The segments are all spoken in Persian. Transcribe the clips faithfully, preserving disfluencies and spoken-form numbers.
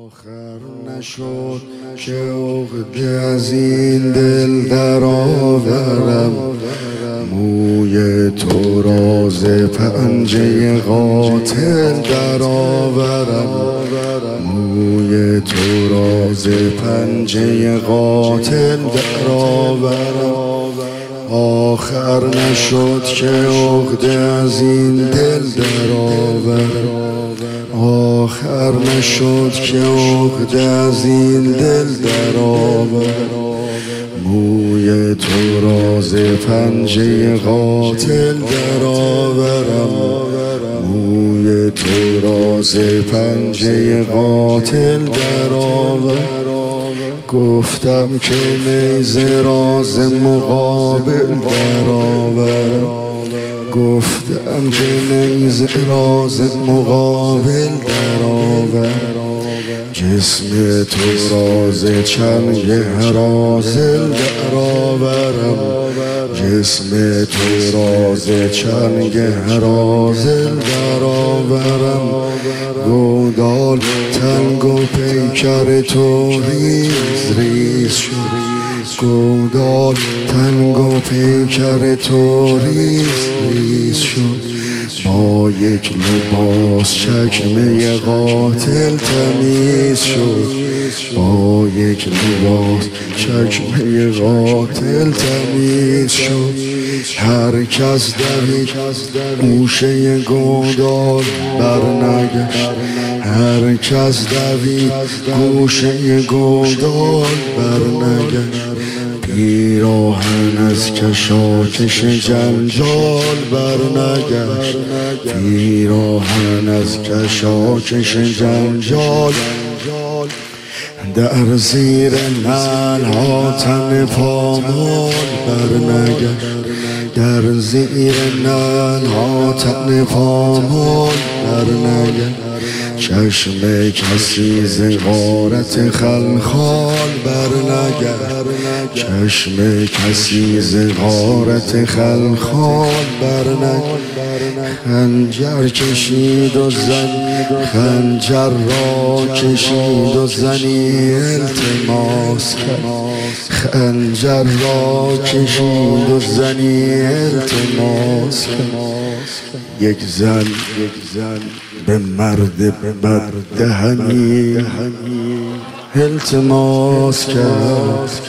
آخر نشد که عقده از این دل در آورم، موی تو راز پنجه قاتل در آورم، موی تو راز پنجه قاتل در آورم. آخر نشد که عقده از این دل در آورم، آخر نشد که عقده از این دل در آورم، موی تو راز پنجه قاتل در آورم، موی تو راز پنجه قاتل در آورم. گفتم که نیزه راز مقابل در آورم، گفتم که نیزه راز مقابل در آورم، جسم تو راز چنگ هرازل در آورم، جسم تو راز چنگ هرازل در آورم. گودال تنگ و پیکر تو ریز ریز شد، گودال تنگ و پیکر تو ریز ریز شد، با یک لباس چکمه قاتل تمیز شد، با یک لباس چکمه قاتل تمیز شد. هر کس دوید گوشه گودال برنگشت، هر کس دوید گوشه گودال برنگشت، پیراهن از کشاکش جنجال برنگشت، پیراهن از کشاکش جنجال. در زیر نعلها تن پامال برنگشت، در زیر نعلها تن پامال برنگشت، چشم کسی ز غارت خلخال برنگشت، چشم کسی ز غارت خلخال برنگشت. خنجر کشید و زن خنجر را کشید و زنی التماس کرد، خنجر را کشید و زنی التماس کرد. یک زن یک زن به مرد بد دهنی التماس کرد،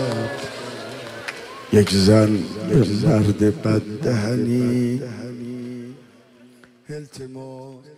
یک زن به مرد بد دهنی التماس